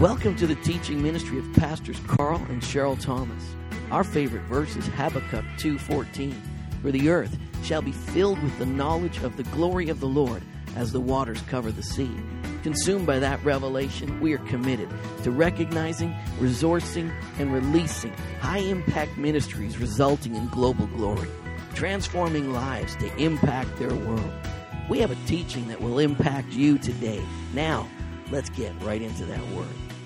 Welcome to the teaching ministry of Pastors Carl and Cheryl Thomas. Our favorite verse is Habakkuk 2:14, "For the earth shall be filled with the knowledge of the glory of the Lord as the waters cover the sea." Consumed by that revelation, we are committed to recognizing, resourcing, and releasing high-impact ministries resulting in global glory, transforming lives to impact their world. We have a teaching that will impact you today. Now, let's get right into that word.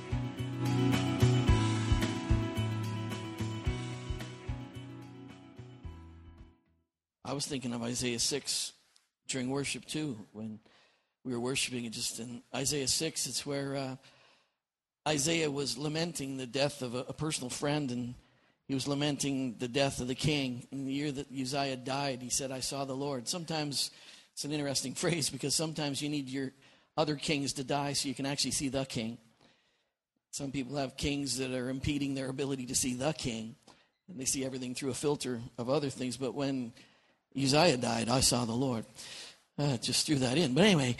I was thinking of Isaiah 6 during worship too, when we were worshiping. Just in Isaiah 6, it's where Isaiah was lamenting the death of a personal friend, and he was lamenting the death of the king. In the year that Uzziah died, he said, "I saw the Lord." Sometimes it's an interesting phrase, because sometimes you need your other kings to die so you can actually see the king. Some people have kings that are impeding their ability to see the king, and they see everything through a filter of other things. But when Uzziah died, I saw the Lord. Just threw that in. But anyway,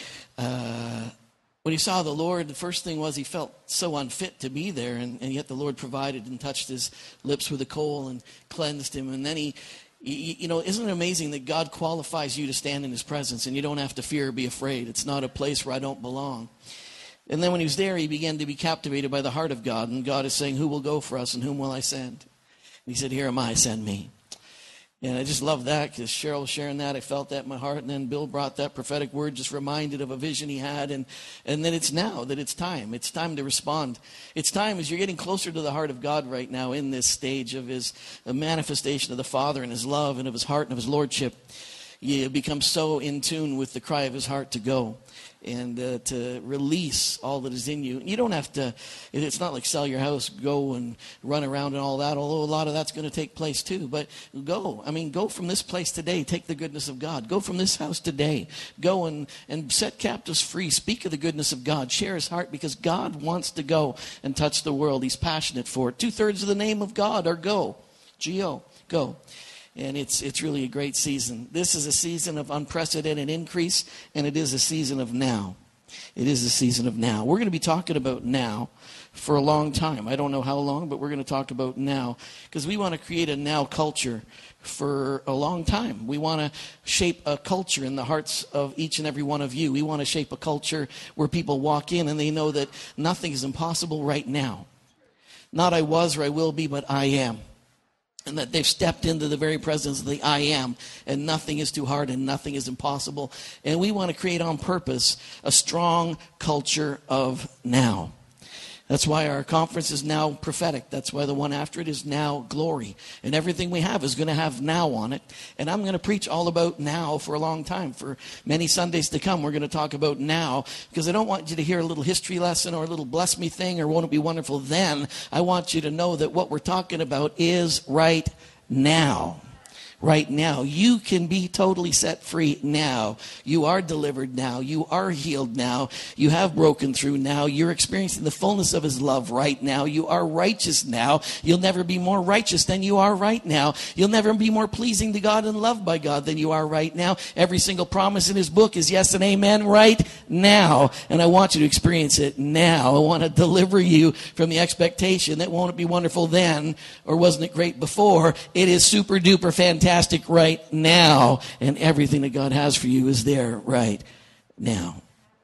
when he saw the Lord, the first thing was he felt so unfit to be there, and yet the Lord provided and touched his lips with a coal and cleansed him. And then he isn't it amazing that God qualifies you to stand in his presence, and you don't have to fear or be afraid? It's not a place where I don't belong. And then when he was there, he began to be captivated by the heart of God, and God is saying, "Who will go for us, and whom will I send?" And he said, "Here am I, send me." And I just love that, because Cheryl was sharing that. I felt that in my heart. And then Bill brought that prophetic word, just reminded of a vision he had. And then it's now that it's time. It's time to respond. It's time, as you're getting closer to the heart of God right now in this stage of his manifestation of the Father and his love and of his heart and of his lordship. You become so in tune with the cry of his heart to go and to release all that is in you. You don't have to, it's not like sell your house, go and run around and all that, although a lot of that's going to take place too. But go from this place today. Take the goodness of God. Go from this house today. Go and set captives free. Speak of the goodness of God. Share his heart, because God wants to go and touch the world. He's passionate for it. 2/3 of the name of God are go. G-O, go. And it's really a great season. This is a season of unprecedented increase, and it is a season of now. It is a season of now. We're going to be talking about now for a long time. I don't know how long, but we're going to talk about now, because we want to create a now culture for a long time. We want to shape a culture in the hearts of each and every one of you. We want to shape a culture where people walk in and they know that nothing is impossible right now. Not I was or I will be, but I am. And that they've stepped into the very presence of the I am, and nothing is too hard and nothing is impossible. And we want to create on purpose a strong culture of now. That's why our conference is now prophetic. That's why the one after it is now glory. And everything we have is going to have now on it. And I'm going to preach all about now for a long time. For many Sundays to come, we're going to talk about now, because I don't want you to hear a little history lesson or a little bless me thing or won't it be wonderful then. I want you to know that what we're talking about is right now. Right now. You can be totally set free now. You are delivered now. You are healed now. You have broken through now. You're experiencing the fullness of his love right now. You are righteous now. You'll never be more righteous than you are right now. You'll never be more pleasing to God and loved by God than you are right now. Every single promise in his book is yes and amen right now. And I want you to experience it now. I want to deliver you from the expectation that won't it be wonderful then, or wasn't it great before. It is super duper fantastic right now, and everything that God has for you is there right now.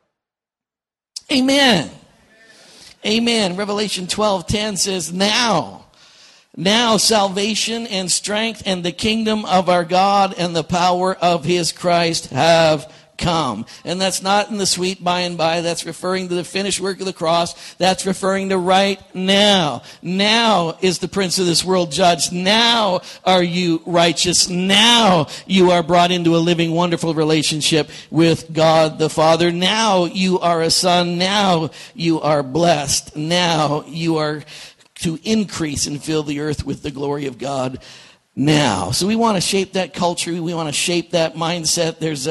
Amen. Amen. Revelation 12:10 says, Now salvation and strength and the kingdom of our God and the power of his Christ have come." And that's not in the sweet by and by. That's referring to the finished work of the cross. That's referring to right now. Now is the prince of this world judged. Now are you righteous. Now you are brought into a living, wonderful relationship with God the Father. Now you are a son. Now you are blessed. Now you are to increase and fill the earth with the glory of God now. So we want to shape that culture. We want to shape that mindset. There's a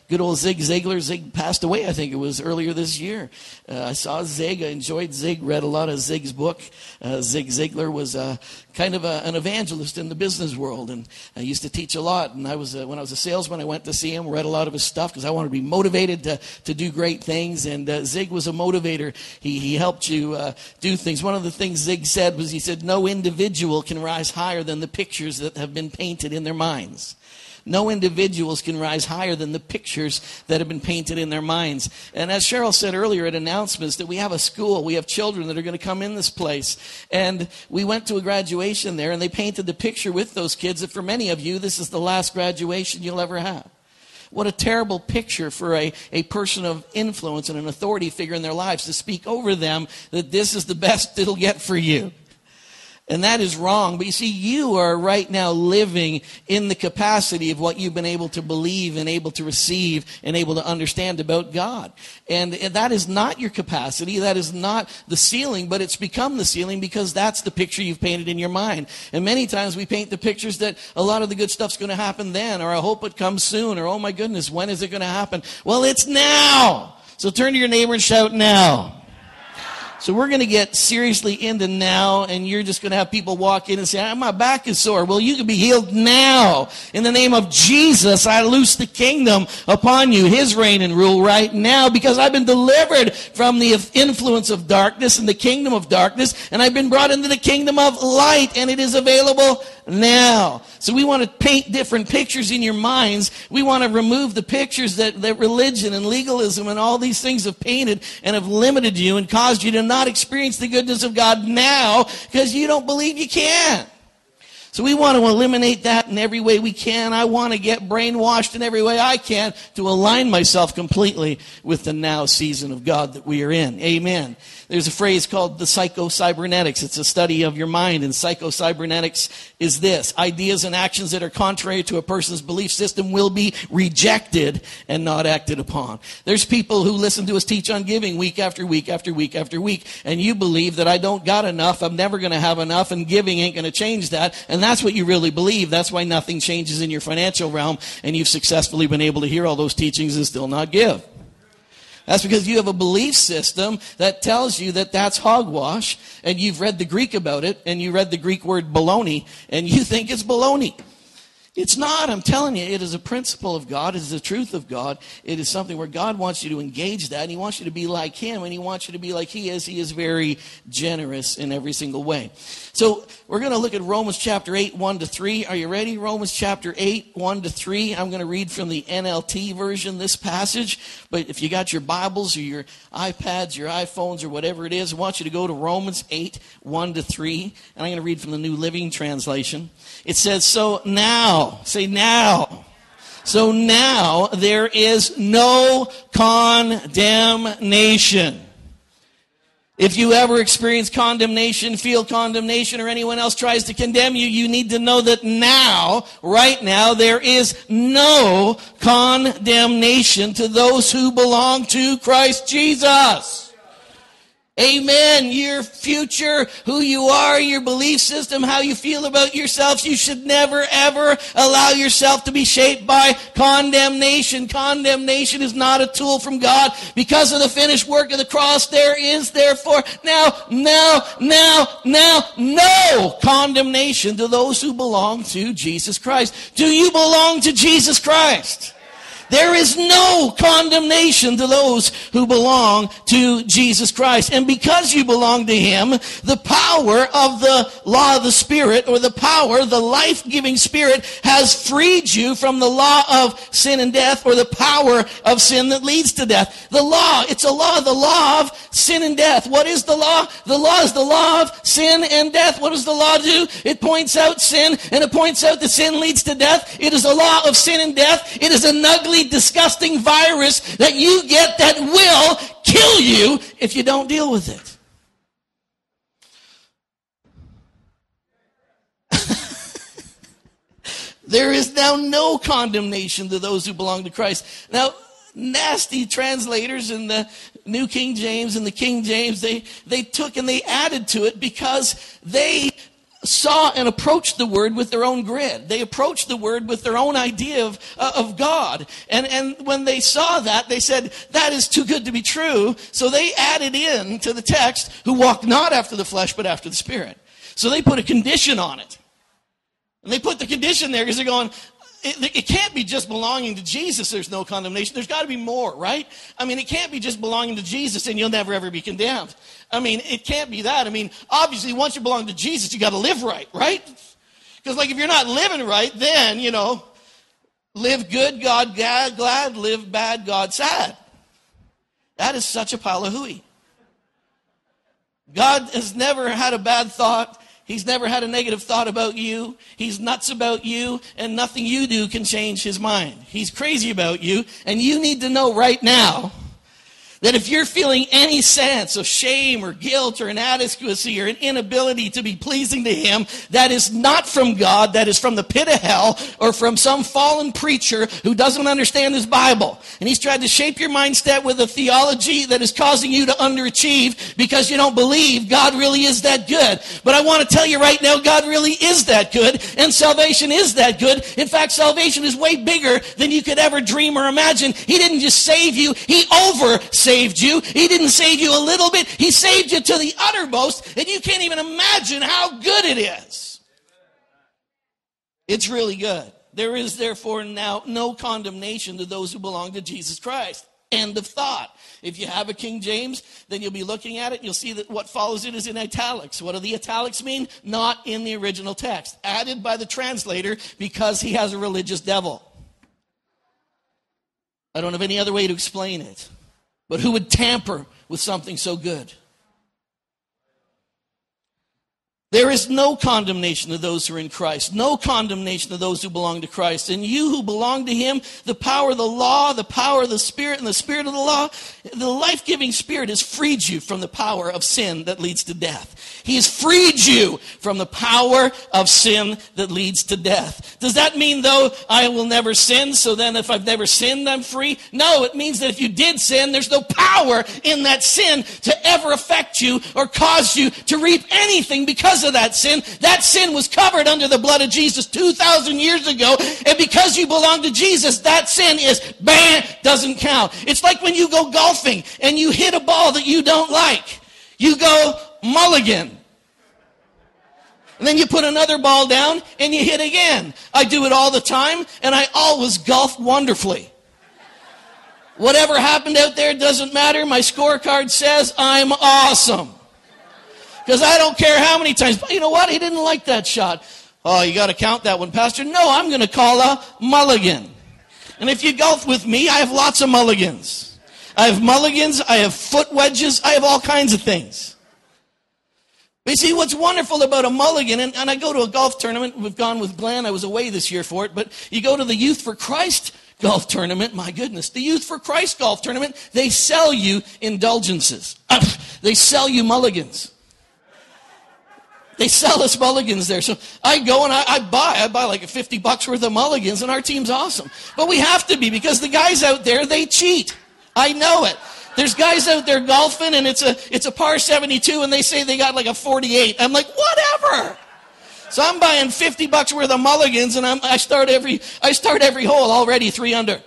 good old Zig Ziglar. Zig passed away, I think it was earlier this year. I saw Zig. I enjoyed Zig. Read a lot of Zig's book. Zig Ziglar was kind of an evangelist in the business world, and I used to teach a lot. And I was when I was a salesman, I went to see him, read a lot of his stuff because I wanted to be motivated to do great things. And Zig was a motivator. He helped you do things. One of the things Zig said was, he said, no individual can rise higher than the pictures that have been painted in their minds. No individuals can rise higher than the pictures that have been painted in their minds. And as Cheryl said earlier at announcements, that we have a school, we have children that are going to come in this place. And we went to a graduation there, and they painted the picture with those kids that for many of you, this is the last graduation you'll ever have. What a terrible picture for a person of influence and an authority figure in their lives to speak over them that this is the best it'll get for you. And that is wrong. But you see, you are right now living in the capacity of what you've been able to believe and able to receive and able to understand about God. And that is not your capacity. That is not the ceiling, but it's become the ceiling because that's the picture you've painted in your mind. And many times we paint the pictures that a lot of the good stuff's going to happen then, or I hope it comes soon, or oh my goodness, when is it going to happen? Well, it's now. So turn to your neighbor and shout now. So we're going to get seriously into now, and you're just going to have people walk in and say, my back is sore. Well, you can be healed now. In the name of Jesus, I loose the kingdom upon you, his reign and rule right now, because I've been delivered from the influence of darkness and the kingdom of darkness, and I've been brought into the kingdom of light, and it is available now. So we want to paint different pictures in your minds. We want to remove the pictures that religion and legalism and all these things have painted and have limited you and caused you to not experience the goodness of God now because you don't believe you can. So we want to eliminate that in every way we can. I want to get brainwashed in every way I can to align myself completely with the now season of God that we are in. Amen. There's a phrase called the psycho-cybernetics. It's a study of your mind, and psycho-cybernetics is this: ideas and actions that are contrary to a person's belief system will be rejected and not acted upon. There's people who listen to us teach on giving week after week after week after week, and you believe that I don't got enough, I'm never going to have enough, and giving ain't going to change that, and that's what you really believe. That's why nothing changes in your financial realm, and you've successfully been able to hear all those teachings and still not give. That's because you have a belief system that tells you that that's hogwash, and you've read the Greek about it, and you read the Greek word baloney, and you think it's baloney. It's not. I'm telling you, it is a principle of God. It is the truth of God. It is something where God wants you to engage that, and he wants you to be like him, and he wants you to be like he is. He is very generous in every single way. So we're going to look at Romans chapter 8, 1 to 3. Are you ready? Romans chapter 8, 1 to 3. I'm going to read from the NLT version, this passage. But if you got your Bibles or your iPads, your iPhones, or whatever it is, I want you to go to Romans 8, 1 to 3. And I'm going to read from the New Living Translation. It says, so now, say now. So now there is no condemnation. If you ever experience condemnation, feel condemnation, or anyone else tries to condemn you, you need to know that now, right now, there is no condemnation to those who belong to Christ Jesus. Amen. Your future, who you are, your belief system, how you feel about yourself, you should never, ever allow yourself to be shaped by condemnation. Condemnation is not a tool from God. Because of the finished work of the cross, there is therefore now, no condemnation to those who belong to Jesus Christ. Do you belong to Jesus Christ? There is no condemnation to those who belong to Jesus Christ. And because you belong to him, the power of the law of the Spirit, or the power, the life-giving Spirit, has freed you from the law of sin and death, or the power of sin that leads to death. The law, it's a law, the law of sin and death. What is the law? The law is the law of sin and death. What does the law do? It points out sin, and it points out that sin leads to death. It is a law of sin and death. It is an ugly, disgusting virus that you get that will kill you if you don't deal with it. There is now no condemnation to those who belong to Christ. Now, nasty translators in the New King James and the King James, they took and they added to it because they saw and approached the word with their own grid. They approached the word with their own idea of God. And when they saw that, they said, that is too good to be true. So they added in to the text, who walk not after the flesh, but after the Spirit. So they put a condition on it. And they put the condition there because they're going, it can't be just belonging to Jesus there's no condemnation. There's got to be more, right? I mean, it can't be just belonging to Jesus and you'll never ever be condemned. I mean, it can't be that. I mean, obviously, once you belong to Jesus, you got to live right? Because, like, if you're not living right, then, live good, God glad, live bad, God sad. That is such a pile of hooey. God has never had a bad thought. He's never had a negative thought about you. He's nuts about you, and nothing you do can change his mind. He's crazy about you, and you need to know right now that if you're feeling any sense of shame or guilt or inadequacy or an inability to be pleasing to him, that is not from God, that is from the pit of hell or from some fallen preacher who doesn't understand his Bible. And he's tried to shape your mindset with a theology that is causing you to underachieve because you don't believe God really is that good. But I want to tell you right now, God really is that good, and salvation is that good. In fact, salvation is way bigger than you could ever dream or imagine. He didn't just save you, he saved you. He didn't save you a little bit. He saved you to the uttermost, and you can't even imagine how good it is. It's really good. There is therefore now no condemnation to those who belong to Jesus Christ. End of thought. If you have a King James, then you'll be looking at it and you'll see that what follows it is in italics. What do the italics mean? Not in the original text. Added by the translator because he has a religious devil. I don't have any other way to explain it. But who would tamper with something so good? There is no condemnation to those who are in Christ. No condemnation to those who belong to Christ. And you who belong to him, the power of the law, the power of the Spirit, and the Spirit of the law, the life-giving Spirit has freed you from the power of sin that leads to death. He has freed you from the power of sin that leads to death. Does that mean, though, I will never sin, so then if I've never sinned, I'm free? No, it means that if you did sin, there's no power in that sin to ever affect you or cause you to reap anything because of that sin. That sin was covered under the blood of Jesus 2,000 years ago, and because you belong to Jesus, that sin is doesn't count. It's like when you go golfing and you hit a ball that you don't like. You go mulligan. And then you put another ball down and you hit again. I do it all the time, and I always golf wonderfully. Whatever happened out there doesn't matter. My scorecard says I'm awesome. Because I don't care how many times. But you know what? He didn't like that shot. Oh, you got to count that one, Pastor. No, I'm going to call a mulligan. And if you golf with me, I have lots of mulligans. I have mulligans. I have foot wedges. I have all kinds of things. But you see, what's wonderful about a mulligan, and I go to a golf tournament. We've gone with Glenn. I was away this year for it. But you go to the Youth for Christ golf tournament. My goodness. The Youth for Christ golf tournament, they sell you indulgences. They sell you mulligans. They sell us mulligans there. So I go and I buy like $50 worth of mulligans, and our team's awesome. But we have to be, because the guys out there, they cheat. I know it. There's guys out there golfing, and it's a par 72, and they say they got like a 48. I'm like, whatever. So I'm buying $50 worth of mulligans, and I start every hole already 3 under.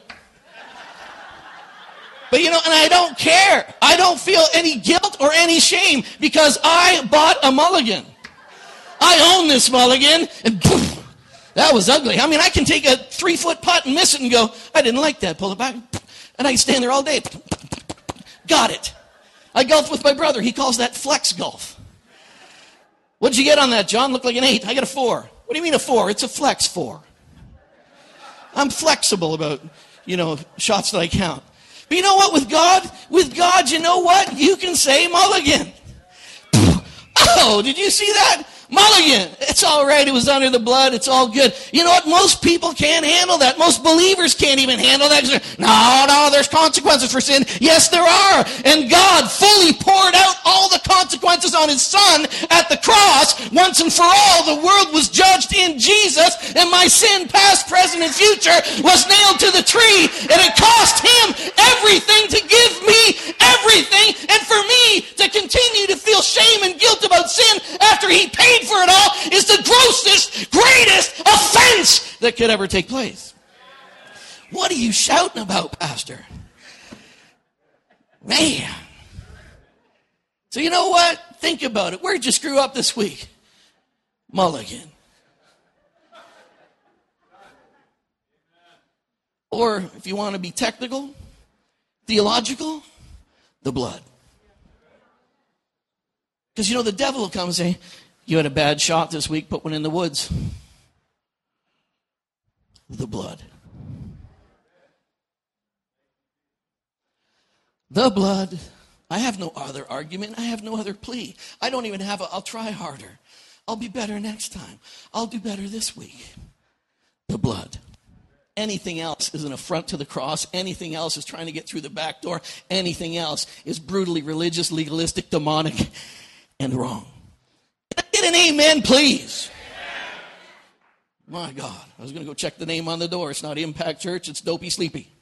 But and I don't care. I don't feel any guilt or any shame because I bought a mulligan. I own this mulligan, and poof, that was ugly. I mean, I can take a 3-foot putt and miss it and go, I didn't like that, pull it back, and I can stand there all day. Got it. I golf with my brother. He calls that flex golf. What'd you get on that, John? Looked like an 8. I got a 4. What do you mean a 4? It's a flex 4. I'm flexible about, shots that I count. But you know what? With God, you know what? You can say mulligan. Oh, did you see that? Mulligan. It's all right. It was under the blood. It's all good. You know what? Most people can't handle that. Most believers can't even handle that. No, there's consequences for sin. Yes, there are. And God fully poured out all the consequences on his son at the cross. Once and for all, the world was judged in Jesus, and my sin, past, present, and future, was nailed to the tree, and it cost him everything to give me everything, and for me to continue to feel shame and guilt about sin after he paid for it all is the grossest, greatest offense that could ever take place. What are you shouting about, Pastor? Man. So you know what? Think about it. Where'd you screw up this week? Mulligan. Or, if you want to be technical, theological, the blood. Because you know the devil will come and say, you had a bad shot this week, put one in the woods. The blood. The blood. I have no other argument. I have no other plea. I don't even have I'll try harder. I'll be better next time. I'll do better this week. The blood. Anything else is an affront to the cross. Anything else is trying to get through the back door. Anything else is brutally religious, legalistic, demonic, and wrong. Get an amen, please. My God. I was going to go check the name on the door. It's not Impact Church. It's Dopey Sleepy.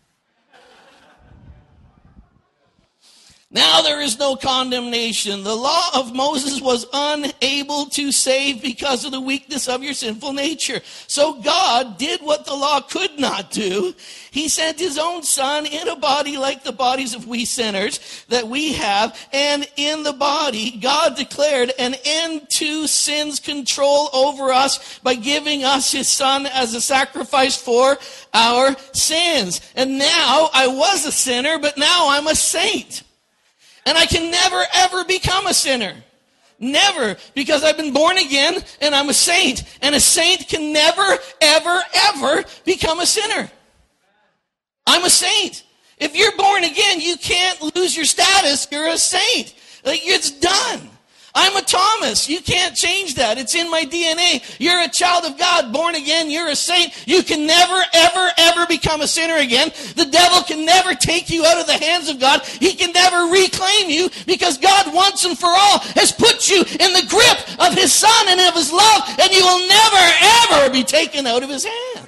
Now there is no condemnation. The law of Moses was unable to save because of the weakness of your sinful nature. So God did what the law could not do. He sent his own son in a body like the bodies of we sinners that we have. And in the body, God declared an end to sin's control over us by giving us his son as a sacrifice for our sins. And now I was a sinner, but now I'm a saint. And I can never, ever become a sinner. Never. Because I've been born again and I'm a saint. And a saint can never, ever, ever become a sinner. I'm a saint. If you're born again, you can't lose your status. You're a saint. Like, it's done. I'm a Thomas. You can't change that. It's in my DNA. You're a child of God, born again. You're a saint. You can never, ever, ever become a sinner again. The devil can never take you out of the hands of God. He can never reclaim you because God once and for all has put you in the grip of his son and of his love, and you will never, ever be taken out of his hands.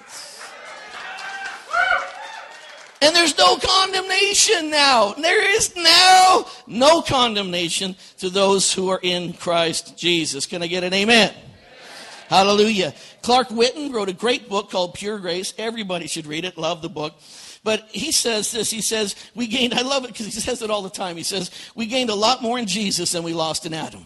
And there's no condemnation now. There is now no condemnation to those who are in Christ Jesus. Can I get an amen? Hallelujah. Clark Whitten wrote a great book called Pure Grace. Everybody should read it. Love the book. But he says this. He says, I love it because he says it all the time. He says, we gained a lot more in Jesus than we lost in Adam.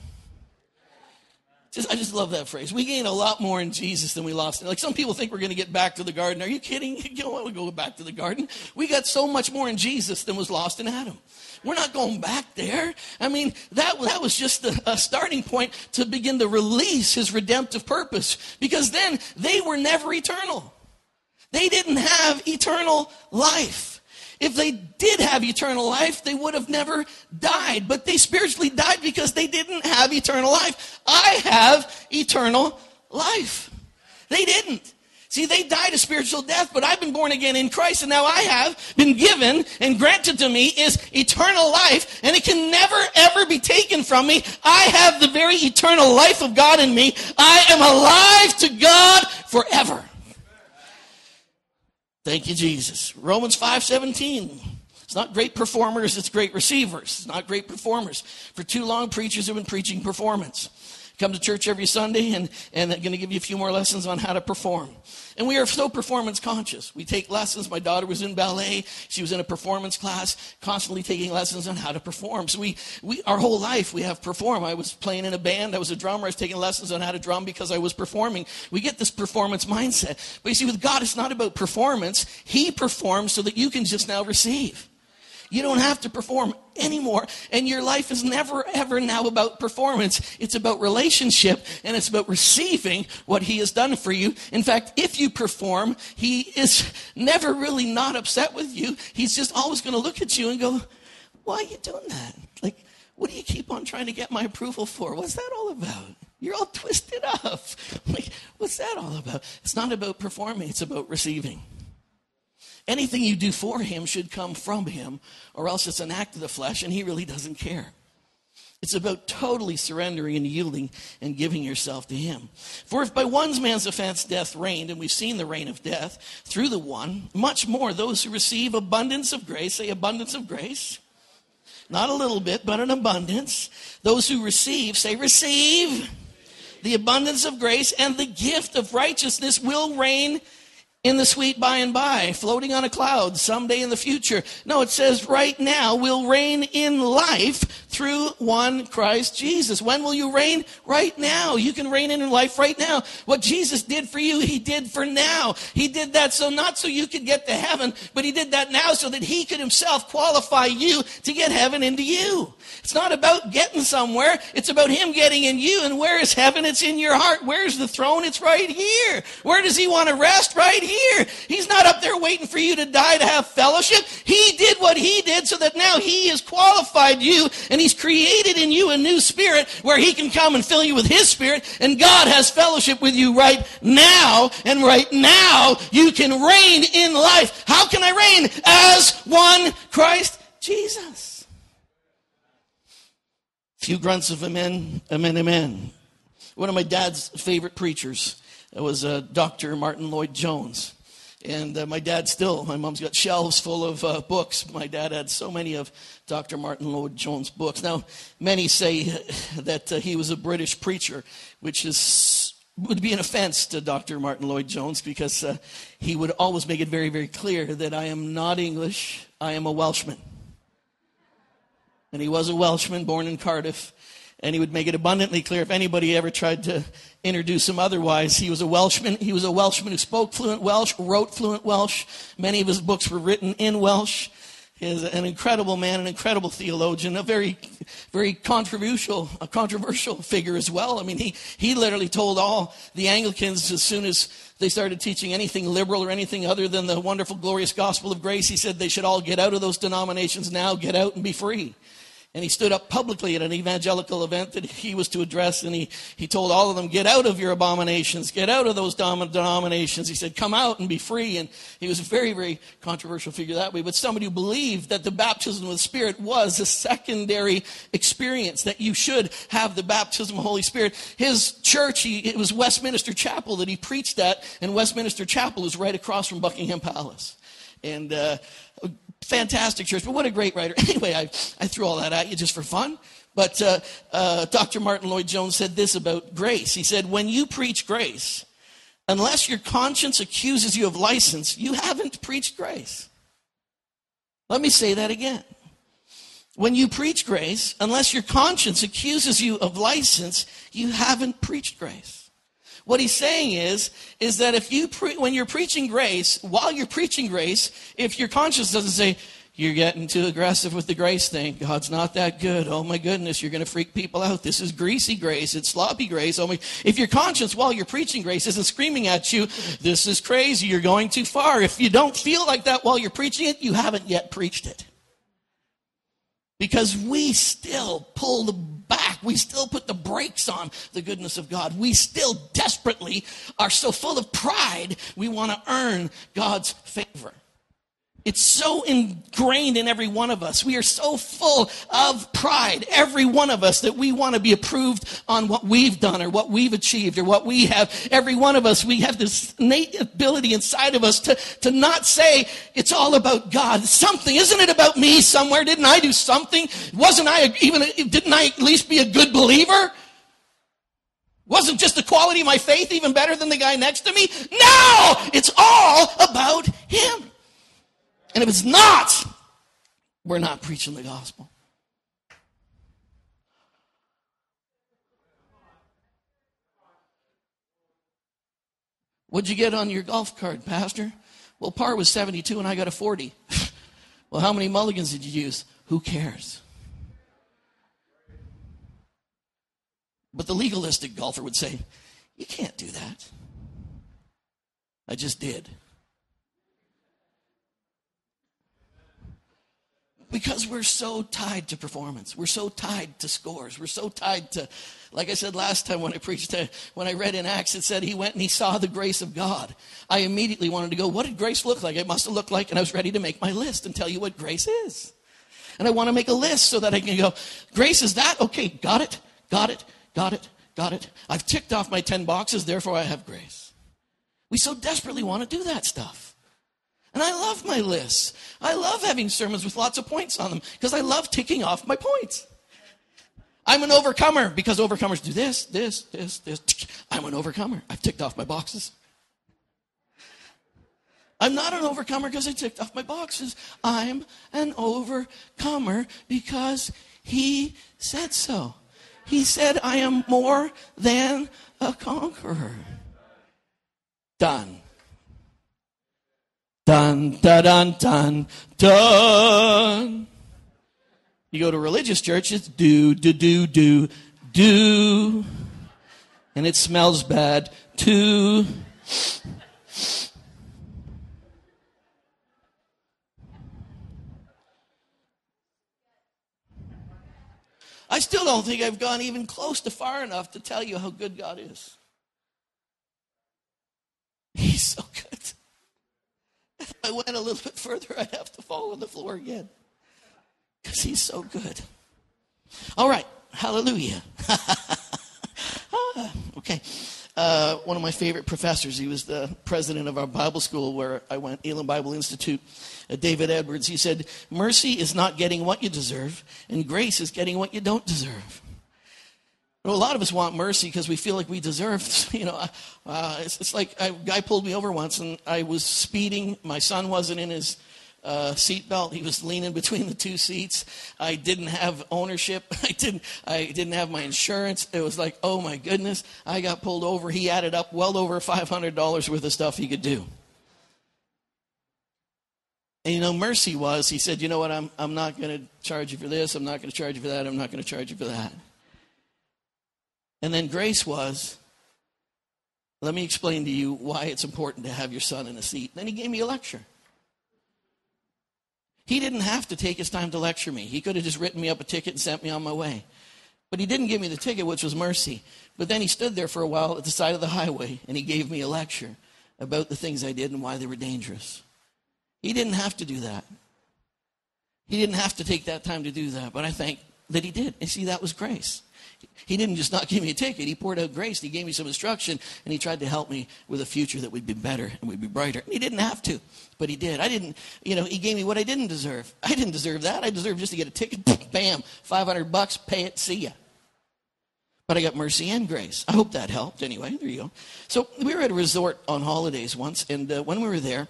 I just love that phrase. We gain a lot more in Jesus than we lost. Like, some people think we're going to get back to the garden. Are you kidding? You don't want to go back to the garden. We got so much more in Jesus than was lost in Adam. We're not going back there. I mean, that was just a starting point to begin to release his redemptive purpose. Because then they were never eternal. They didn't have eternal life. If they did have eternal life, they would have never died. But they spiritually died because they didn't have eternal life. I have eternal life. They didn't. See, they died a spiritual death, but I've been born again in Christ, and now I have been given and granted to me is eternal life, and it can never, ever be taken from me. I have the very eternal life of God in me. I am alive to God forever. Thank you, Jesus. Romans 5:17. It's not great performers, it's great receivers. It's not great performers. For too long, preachers have been preaching performance. Come to church every Sunday, and they're going to give you a few more lessons on how to perform. And we are so performance conscious. We take lessons. My daughter was in ballet. She was in a performance class, constantly taking lessons on how to perform. So we our whole life, we have perform. I was playing in a band. I was a drummer. I was taking lessons on how to drum because I was performing. We get this performance mindset. But you see, with God, it's not about performance. He performs so that you can just now receive. You don't have to perform anymore. And your life is never, ever now about performance. It's about relationship, and it's about receiving what he has done for you. In fact, if you perform, he is never really not upset with you. He's just always going to look at you and go, why are you doing that? Like, what do you keep on trying to get my approval for? What's that all about? You're all twisted up. Like, what's that all about? It's not about performing. It's about receiving. Anything you do for him should come from him, or else it's an act of the flesh, and he really doesn't care. It's about totally surrendering and yielding and giving yourself to him. For if by one man's offense death reigned, and we've seen the reign of death through the one, much more those who receive abundance of grace, say abundance of grace, not a little bit, but an abundance. Those who receive, say receive. the abundance of grace and the gift of righteousness will reign in the sweet by and by, floating on a cloud someday in the future. No, it says right now will reign in life through one Christ Jesus. When will you reign? Right now. You can reign in life right now. What Jesus did for you, he did for now. He did that not so you could get to heaven, but he did that now so that he could himself qualify you to get heaven into you. It's not about getting somewhere. It's about him getting in you. And where is heaven? It's in your heart. Where's the throne? It's right here. Where does he want to rest? Right here. He's not up there waiting for you to die to have fellowship. He did what he did so that now he has qualified you and he's created in you a new spirit where he can come and fill you with his spirit, and God has fellowship with you right now, and right now you can reign in life. How can I reign? As one Christ Jesus. Few grunts of amen, amen, amen. One of my dad's favorite preachers was Dr. Martin Lloyd-Jones. And my mom's got shelves full of books. My dad had so many of Dr. Martin Lloyd-Jones' books. Now, many say that he was a British preacher, which would be an offense to Dr. Martin Lloyd-Jones, because he would always make it very, very clear that I am not English, I am a Welshman. And he was a Welshman born in Cardiff. And he would make it abundantly clear if anybody ever tried to introduce him otherwise. He was a Welshman. He was a Welshman who spoke fluent Welsh, wrote fluent Welsh. Many of his books were written in Welsh. He is an incredible man, an incredible theologian, a very, very controversial figure as well. I mean, he literally told all the Anglicans as soon as they started teaching anything liberal or anything other than the wonderful, glorious gospel of grace, he said they should all get out of those denominations now, get out and be free. And he stood up publicly at an evangelical event that he was to address, and he told all of them, get out of your abominations, get out of those denominations. He said, come out and be free. And he was a very, very controversial figure that way, but somebody who believed that the baptism of the Spirit was a secondary experience, that you should have the baptism of the Holy Spirit. His church, it was Westminster Chapel that he preached at, and Westminster Chapel is right across from Buckingham Palace. And fantastic church, but what a great writer. Anyway, I threw all that at you just for fun. But Dr. Martin Lloyd-Jones said this about grace. He said, when you preach grace, unless your conscience accuses you of license, you haven't preached grace. Let me say that again. When you preach grace, unless your conscience accuses you of license, you haven't preached grace. What he's saying is that if when you're preaching grace, while you're preaching grace, if your conscience doesn't say, you're getting too aggressive with the grace thing, God's not that good, oh my goodness, you're going to freak people out, this is greasy grace, it's sloppy grace, oh my, if your conscience while you're preaching grace isn't screaming at you, this is crazy, you're going too far, if you don't feel like that while you're preaching it, you haven't yet preached it. Because we still pull the back. We still put the brakes on the goodness of God. We still desperately are so full of pride, we want to earn God's favor. It's so ingrained in every one of us. We are so full of pride, every one of us, that we want to be approved on what we've done or what we've achieved or what we have. Every one of us, we have this innate ability inside of us to not say it's all about God. Something, isn't it about me somewhere? Didn't I do something? Didn't I at least be a good believer? Wasn't just the quality of my faith even better than the guy next to me? No! It's all about him. And if it's not, we're not preaching the gospel. What'd you get on your golf cart, Pastor? Well, par was 72 and I got a 40. Well, how many mulligans did you use? Who cares? But the legalistic golfer would say, you can't do that. I just did. Because we're so tied to performance. We're so tied to scores. We're so tied to, like I said last time when I preached, when I read in Acts, it said he went and he saw the grace of God. I immediately wanted to go, what did grace look like? It must have looked like, and I was ready to make my list and tell you what grace is. And I want to make a list so that I can go, grace is that? Okay, got it. I've ticked off my 10 boxes, therefore I have grace. We so desperately want to do that stuff. And I love my lists. I love having sermons with lots of points on them because I love ticking off my points. I'm an overcomer because overcomers do this. I'm an overcomer. I've ticked off my boxes. I'm not an overcomer because I ticked off my boxes. I'm an overcomer because he said so. He said, I am more than a conqueror. Done. Dun, dun, dun, dun, done. You go to religious church, it's do. And it smells bad, too. I still don't think I've gone even close to far enough to tell you how good God is. He's so good. If I went a little bit further, I'd have to fall on the floor again. Because he's so good. All right. Hallelujah. Okay. One of my favorite professors, he was the president of our Bible school where I went, Elam Bible Institute, David Edwards. He said, mercy is not getting what you deserve, and grace is getting what you don't deserve. Well, a lot of us want mercy because we feel like we deserve. It's like a guy pulled me over once, and I was speeding. My son wasn't in his seatbelt. He was leaning between the two seats. I didn't have ownership. I didn't have my insurance. It was like, oh my goodness. I got pulled over. He added up well over $500 worth of stuff he could do. And mercy was, he said, you know what, I'm not going to charge you for this. I'm not going to charge you for that. I'm not going to charge you for that. And then grace was, let me explain to you why it's important to have your son in a seat. Then he gave me a lecture. He didn't have to take his time to lecture me. He could have just written me up a ticket and sent me on my way. But he didn't give me the ticket, which was mercy. But then he stood there for a while at the side of the highway, and he gave me a lecture about the things I did and why they were dangerous. He didn't have to do that. He didn't have to take that time to do that, but I think that he did. And see, that was grace. He didn't just not give me a ticket. He poured out grace. He gave me some instruction, and he tried to help me with a future that would be better and would be brighter. And he didn't have to, but he did. He gave me what I didn't deserve. I didn't deserve that. I deserved just to get a ticket. Bam, $500, pay it, see ya. But I got mercy and grace. I hope that helped. Anyway, there you go. So we were at a resort on holidays once, and when we were there,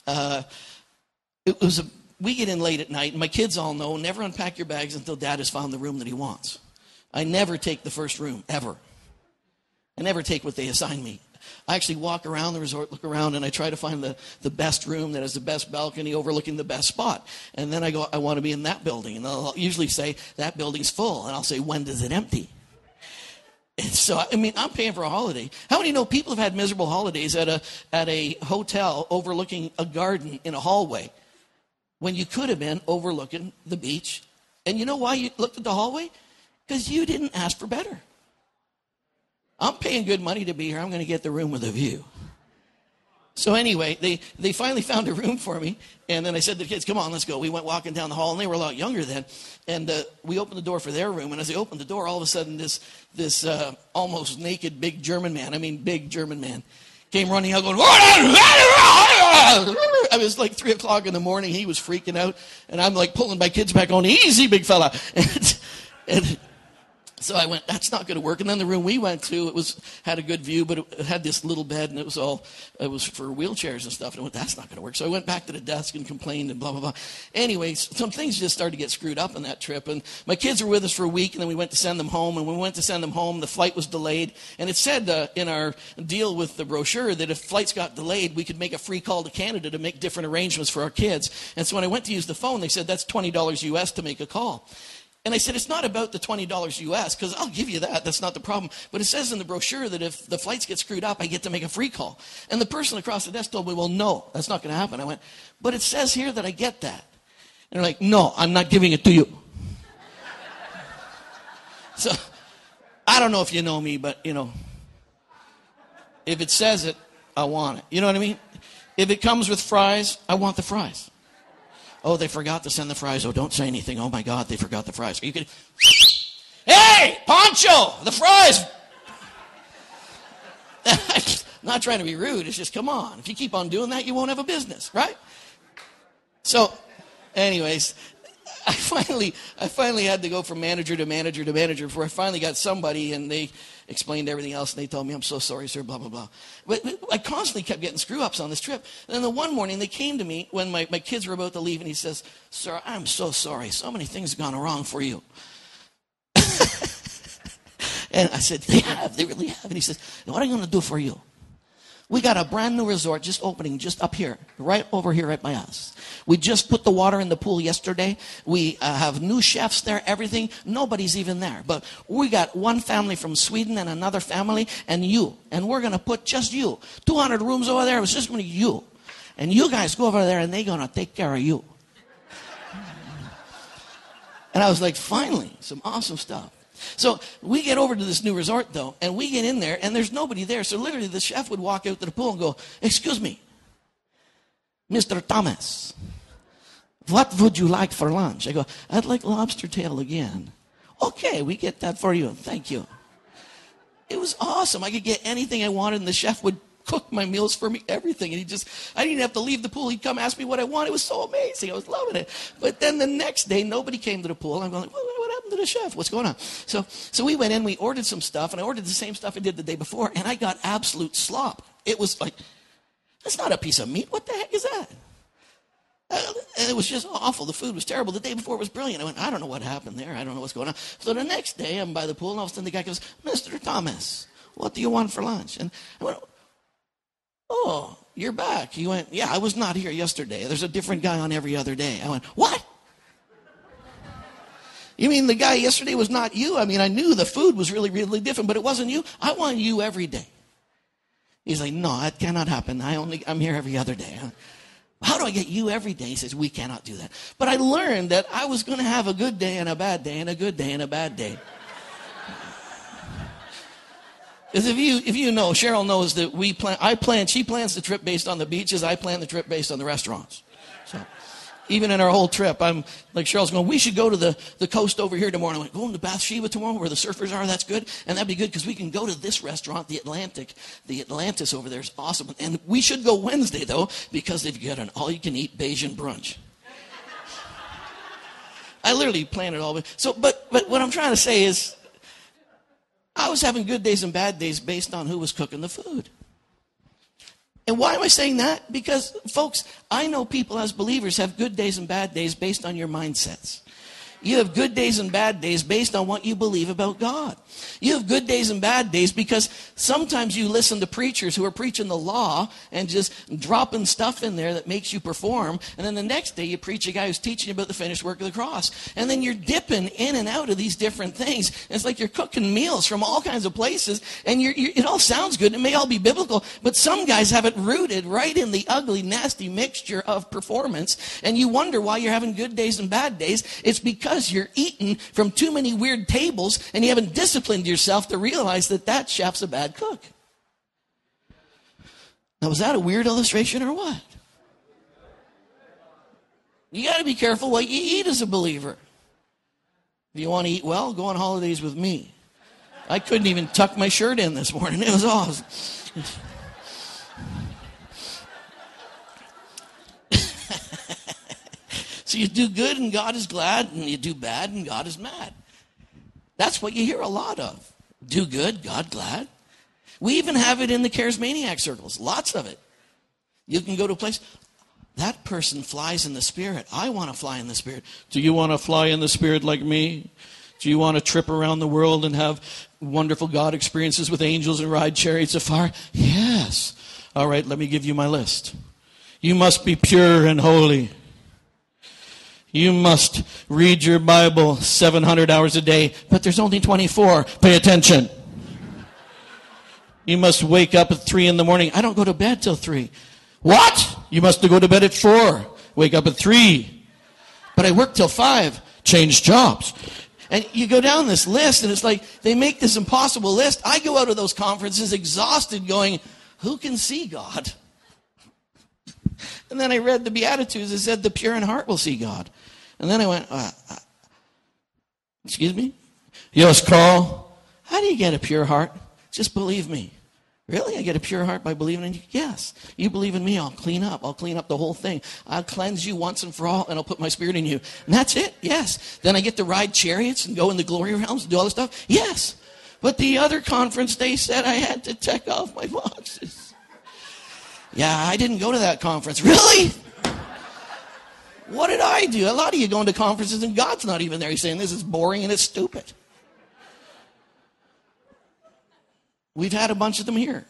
we get in late at night, and my kids all know, never unpack your bags until Dad has found the room that he wants. I never take the first room, ever. I never take what they assign me. I actually walk around the resort, look around, and I try to find the best room that has the best balcony overlooking the best spot. And then I go, I want to be in that building. And they'll usually say, that building's full. And I'll say, when does it empty? And so, I'm paying for a holiday. How many know people have had miserable holidays at a hotel overlooking a garden in a hallway when you could have been overlooking the beach? And you know why you looked at the hallway? Because you didn't ask for better. I'm paying good money to be here. I'm going to get the room with a view. So anyway, they finally found a room for me. And then I said to the kids, come on, let's go. We went walking down the hall, and they were a lot younger then. And we opened the door for their room. And as I opened the door, all of a sudden this almost naked big German man came running out going, I was like 3 o'clock in the morning. He was freaking out. And I'm like pulling my kids back going, easy, big fella. And so I went, that's not going to work. And then the room we went to, had a good view, but it had this little bed, and it was for wheelchairs and stuff. And I went, that's not going to work. So I went back to the desk and complained and blah, blah, blah. Anyways, some things just started to get screwed up on that trip. And my kids were with us for a week, and then we went to send them home. And when we went to send them home, the flight was delayed. And it said in our deal with the brochure that if flights got delayed, we could make a free call to Canada to make different arrangements for our kids. And so when I went to use the phone, they said, that's $20 US to make a call. And I said, it's not about the $20 US, because I'll give you that. That's not the problem. But it says in the brochure that if the flights get screwed up, I get to make a free call. And the person across the desk told me, well, no, that's not going to happen. I went, but it says here that I get that. And they're like, no, I'm not giving it to you. So I don't know if you know me, but, if it says it, I want it. You know what I mean? If it comes with fries, I want the fries. Oh, they forgot to send the fries. Oh, don't say anything. Oh, my God, they forgot the fries. You could, hey, Poncho, the fries. I'm not trying to be rude. It's just, come on. If you keep on doing that, you won't have a business, right? So, anyways, I finally had to go from manager to manager to manager before I finally got somebody, and they explained everything else, and they told me, I'm so sorry, sir, blah, blah, blah. But I constantly kept getting screw-ups on this trip. And then the one morning, they came to me when my kids were about to leave, and he says, sir, I'm so sorry. So many things have gone wrong for you. And I said, they really have. And he says, what am I going to do for you? We got a brand new resort just opening just up here, right over here at my house. We just put the water in the pool yesterday. We have new chefs there, everything. Nobody's even there. But we got one family from Sweden and another family and you. And we're going to put just you. 200 rooms over there. It was just going to be you. And you guys go over there and they're going to take care of you. And I was like, finally, some awesome stuff. So we get over to this new resort, though, and we get in there, and there's nobody there. So literally the chef would walk out to the pool and go, excuse me, Mr. Thomas, what would you like for lunch? I go, I'd like lobster tail again. Okay, we get that for you. Thank you. It was awesome. I could get anything I wanted, and the chef would cook my meals for me, everything. And I didn't have to leave the pool. He'd come ask me what I want. It was so amazing. I was loving it. But then the next day, nobody came to the pool. I'm going, what happened to the chef? What's going on? So we went in, we ordered some stuff, and I ordered the same stuff I did the day before, and I got absolute slop. It was like, that's not a piece of meat. What the heck is that? And it was just awful. The food was terrible. The day before it was brilliant. I went, I don't know what happened there. I don't know what's going on. So the next day, I'm by the pool, and all of a sudden the guy goes, Mr. Thomas, what do you want for lunch? And I went, oh, you're back. He went, yeah, I was not here yesterday. There's a different guy on every other day. I went, what? You mean the guy yesterday was not you? I mean, I knew the food was really, really different, but it wasn't you. I want you every day. He's like, no, that cannot happen. I'm here every other day. How do I get you every day? He says, we cannot do that. But I learned that I was going to have a good day and a bad day and a good day and a bad day. Because if you know, Cheryl knows that she plans the trip based on the beaches, I plan the trip based on the restaurants. So even in our whole trip, I'm like, Cheryl's going, we should go to the coast over here tomorrow. I went, going to Bathsheba tomorrow where the surfers are, that's good. And that'd be good because we can go to this restaurant, the Atlantis over there is awesome. And we should go Wednesday though, because they've got an all-you-can-eat Bayesian brunch. I literally planned it all. So, but what I'm trying to say is, I was having good days and bad days based on who was cooking the food. And why am I saying that? Because, folks, I know people as believers have good days and bad days based on your mindsets. You have good days and bad days based on what you believe about God. You have good days and bad days because sometimes you listen to preachers who are preaching the law and just dropping stuff in there that makes you perform. And then the next day you preach a guy who's teaching you about the finished work of the cross. And then you're dipping in and out of these different things. And it's like you're cooking meals from all kinds of places. And it all sounds good. It may all be biblical. But some guys have it rooted right in the ugly, nasty mixture of performance. And you wonder why you're having good days and bad days. It's because you're eating from too many weird tables and you haven't disciplined yourself to realize that chef's a bad cook. Now, was that a weird illustration or what? You got to be careful what you eat as a believer. If you want to eat well, go on holidays with me. I couldn't even tuck my shirt in this morning. It was awesome. So you do good and God is glad, and you do bad and God is mad. That's what you hear a lot of. Do good, God glad. We even have it in the charismaniac circles. Lots of it. You can go to a place, that person flies in the Spirit. I want to fly in the Spirit. Do you want to fly in the Spirit like me? Do you want to trip around the world and have wonderful God experiences with angels and ride chariots of fire? Yes. All right, let me give you my list. You must be pure and holy. You must read your Bible 700 hours a day, but there's only 24. Pay attention. You must wake up at 3 in the morning. I don't go to bed till 3. What? You must go to bed at 4. Wake up at 3. But I work till 5. Change jobs. And you go down this list, and it's like they make this impossible list. I go out of those conferences exhausted going, who can see God? And then I read the Beatitudes. It said the pure in heart will see God. And then I went, excuse me? Yes, Carl. How do you get a pure heart? Just believe me. Really? I get a pure heart by believing in you? Yes. You believe in me, I'll clean up. I'll clean up the whole thing. I'll cleanse you once and for all, and I'll put my Spirit in you. And that's it? Yes. Then I get to ride chariots and go in the glory realms and do all this stuff? Yes. But the other conference, they said I had to check off my boxes. Yeah, I didn't go to that conference. Really? What did I do? A lot of you going to conferences and God's not even there. He's saying this is boring and it's stupid. We've had a bunch of them here.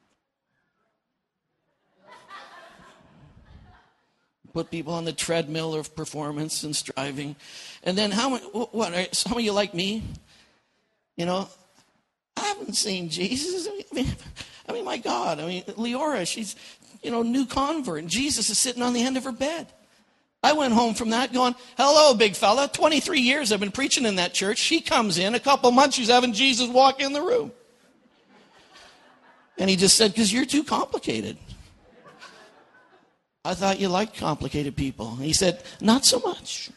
Put people on the treadmill of performance and striving. And then some of you like me? You know, I haven't seen Jesus. I mean, my God. I mean, Leora, she's, new convert. And Jesus is sitting on the end of her bed. I went home from that going, hello, big fella. 23 years I've been preaching in that church. She comes in. A couple months she's having Jesus walk in the room. And he just said, because you're too complicated. I thought you liked complicated people. And he said, not so much.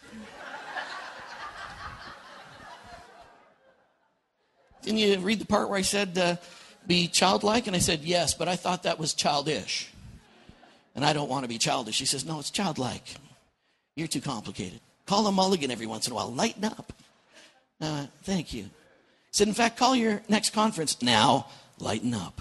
Didn't you read the part where I said, be childlike? And I said, yes, but I thought that was childish. And I don't want to be childish. He says, no, it's childlike. You're too complicated. Call a mulligan every once in a while. Lighten up. Thank you. He said, in fact, call your next conference. Now, lighten up.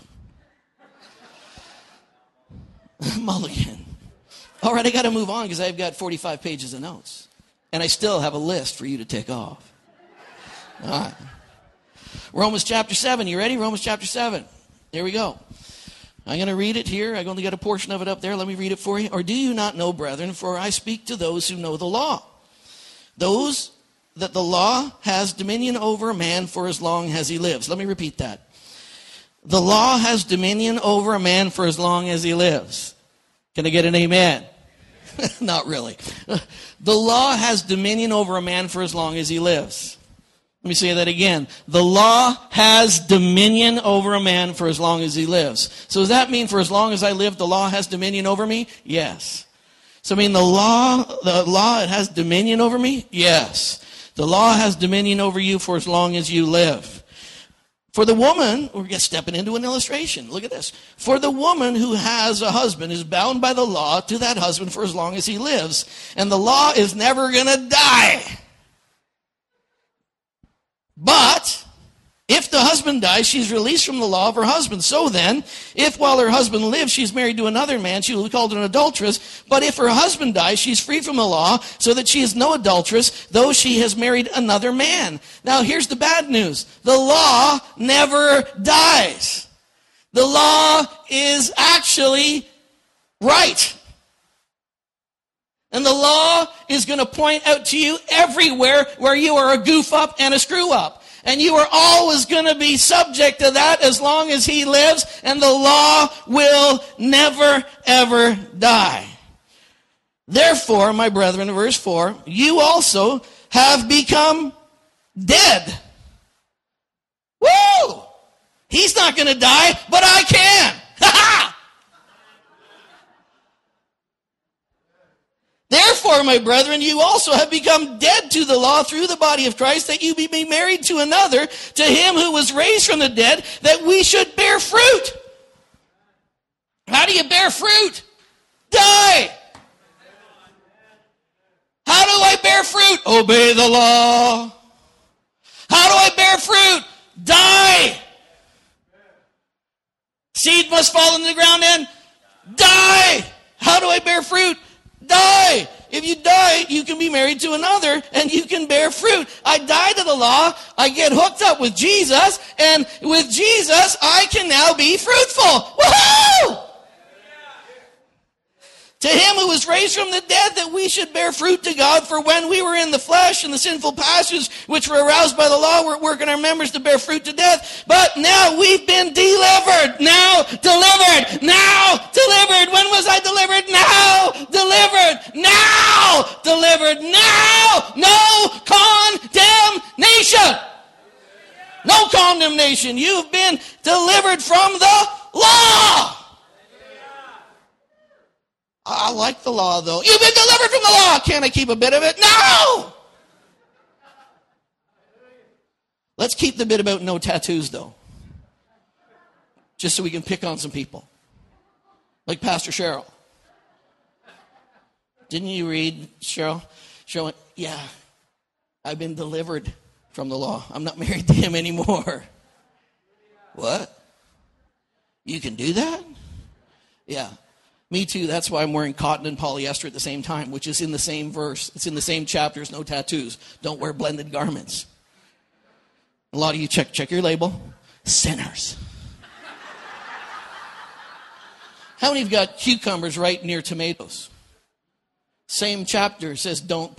Mulligan. All right, I got to move on because I've got 45 pages of notes. And I still have a list for you to tick off. All right. Romans chapter 7. You ready? Romans chapter 7. There we go. I'm going to read it here. I've only got a portion of it up there. Let me read it for you. Or do you not know, brethren, for I speak to those who know the law. Those that the law has dominion over a man for as long as he lives. Let me repeat that. The law has dominion over a man for as long as he lives. Can I get an amen? Not really. The law has dominion over a man for as long as he lives. Let me say that again. The law has dominion over a man for as long as he lives. So does that mean for as long as I live, the law has dominion over me? Yes. So I mean the law, it has dominion over me? Yes. The law has dominion over you for as long as you live. For the woman, we're just stepping into an illustration. Look at this. For the woman who has a husband is bound by the law to that husband for as long as he lives. And the law is never going to die. But if the husband dies, she's released from the law of her husband. So then, if while her husband lives, she's married to another man, she will be called an adulteress. But if her husband dies, she's free from the law, so that she is no adulteress, though she has married another man. Now, here's the bad news. The law never dies. The law is actually right. And the law is going to point out to you everywhere where you are a goof up and a screw up. And you are always going to be subject to that as long as he lives. And the law will never, ever die. Therefore, my brethren, verse 4, you also have become dead. Woo! He's not going to die, but I can. Ha ha! Therefore, my brethren, you also have become dead to the law through the body of Christ, that you be married to another, to him who was raised from the dead, that we should bear fruit. How do you bear fruit? Die. How do I bear fruit? Obey the law. How do I bear fruit? Die. Seed must fall into the ground and die. How do I bear fruit? Die. If you die, you can be married to another and you can bear fruit. I die to the law. I get hooked up with Jesus, and with Jesus, I can now be fruitful. Woohoo! To him who was raised from the dead, that we should bear fruit to God. For when we were in the flesh and the sinful passions which were aroused by the law were at work in our members to bear fruit to death. But now we've been delivered. Now delivered. Now delivered. When was I delivered? Now delivered. Now delivered. Now no condemnation. No condemnation. You've been delivered from the law. I like the law, though. You've been delivered from the law. Can't I keep a bit of it? No! Let's keep the bit about no tattoos, though. just so we can pick on some people. Like Pastor Cheryl. Didn't you read, Cheryl? Cheryl went, yeah, I've been delivered from the law. I'm not married to him anymore. What? You can do that? Yeah. Me too. That's why I'm wearing cotton and polyester at the same time, which is in the same verse. It's in the same chapters, no tattoos. Don't wear blended garments. A lot of you check your label. Sinners. How many have got cucumbers right near tomatoes? Same chapter says don't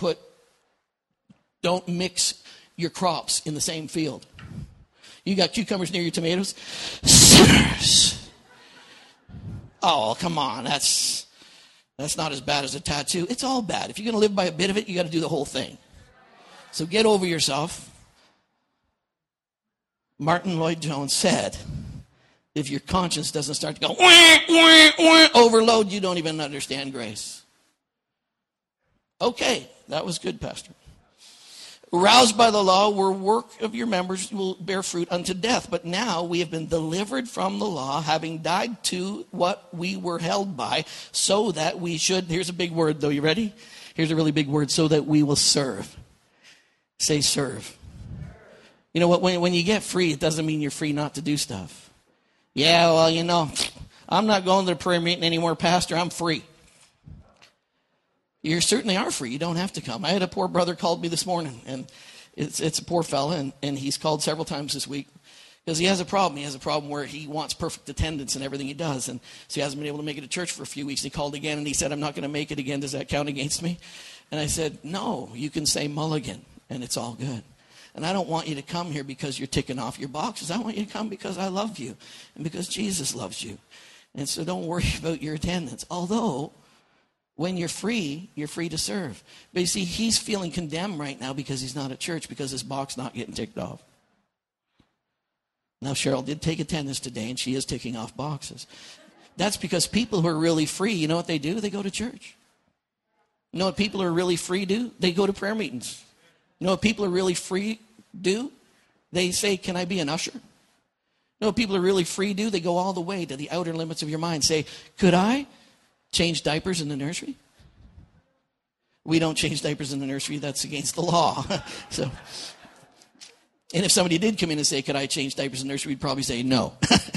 mix your crops in the same field. You got cucumbers near your tomatoes? Sinners. Oh, come on. That's not as bad as a tattoo. It's all bad. If you're going to live by a bit of it, you got to do the whole thing. So get over yourself. Martin Lloyd-Jones said, if your conscience doesn't start to go, wah, wah, wah, overload, you don't even understand grace. Okay, that was good, Pastor. Roused by the law, were work of your members will bear fruit unto death. But now we have been delivered from the law, having died to what we were held by, so that we should, here's a big word though, you ready? Here's a really big word, so that we will serve. Say serve. You know what, when you get free, it doesn't mean you're free not to do stuff. Yeah, well, I'm not going to the prayer meeting anymore, Pastor, I'm free. You certainly are free. You don't have to come. I had a poor brother called me this morning, and it's a poor fella, and he's called several times this week because he has a problem. He has a problem where he wants perfect attendance in everything he does, and so he hasn't been able to make it to church for a few weeks. He called again, and he said, I'm not going to make it again. Does that count against me? And I said, no, you can say mulligan, and it's all good. And I don't want you to come here because you're ticking off your boxes. I want you to come because I love you and because Jesus loves you. And so don't worry about your attendance. Although, when you're free to serve. But you see, he's feeling condemned right now because he's not at church, because his box not getting ticked off. Now, Cheryl did take attendance today, and she is ticking off boxes. That's because people who are really free, you know what they do? They go to church. You know what people who are really free do? They go to prayer meetings. You know what people who are really free do? They say, can I be an usher? You know what people who are really free do? They go all the way to the outer limits of your mind. Say, could I change diapers in the nursery? We don't change diapers in the nursery. That's against the law. So, and if somebody did come in and say, could I change diapers in the nursery? We'd probably say no.